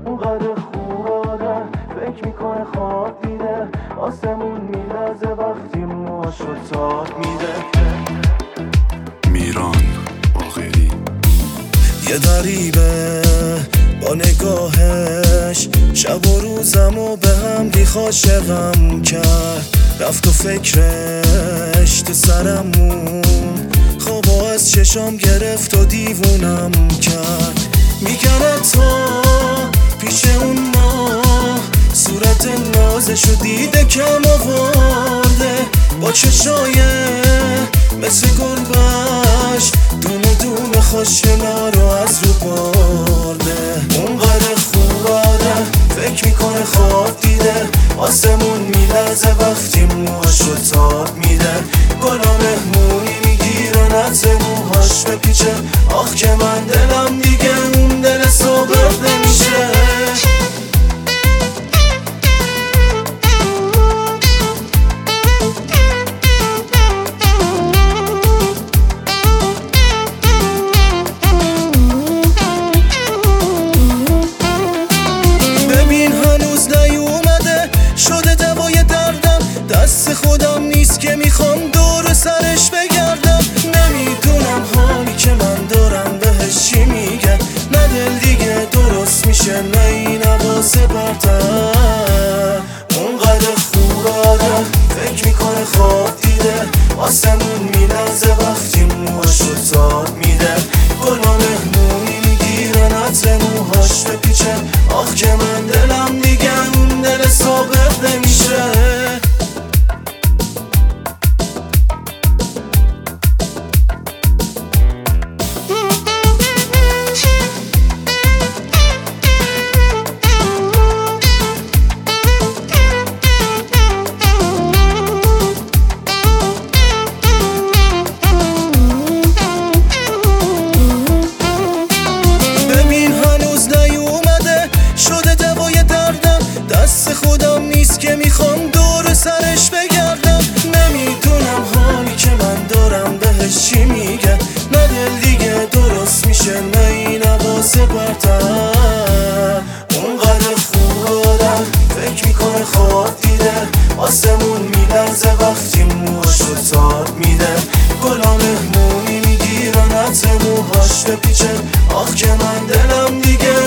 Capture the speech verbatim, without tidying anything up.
اونقدر خوب آدم فکر میکنه خواب دیده، آسمون میلرزه وقتی موهاشو تاب میده. میران باقری یه غریبه با نگاهش شب و روزم و به هم ریخ عاشقم کرد، رفت و فکرش تو سرم موند، خوابا از چشام گرفت و دیوونم کرد. میگنه تا پیش اون ماه صورت نازشو دیده کم آورده، با چشای مثل گربش دونه دونه خوشگلا رو از رو برده. اونقدر خوب آدم فکر میکنه خواب دیده، آسمون میلرزه وقتی موهاشو تاب میده. گلا مهمونی میگیرن عطر موهاش بپیچه، آخ که من دلم دیگه اون دل صبح نمیشه. دست خودم نیست که میخوام دور سرش بگردم، نمیدونم حالی که من دارم بهش چی میگن، نه دل دیگه درست میشه نه این حواس برتر. اونقدر خوب آدم فکر میکنه خواب دیده، آسمون میلرزه وقتی موهاشو تاب میده. گلا مهمونی میگیرن عطر موهاش بپیچه، آخ که من دلم دیگه اون دل ثابت نمیشه. دست خودم نیست که میخوام دور سرش بگردم، نمیدونم حالی که من دارم بهش چی میگه، نه دل دیگه درست میشه نه این حواس برتر. اونقدر خوب آدم فکر میکنه خواب دیده، آسمون میلرزه وقتی موهاشو تاب میده. گلا مهمونی میگیرن عطر موهاش بپیچه، آخ که من دلم دیگه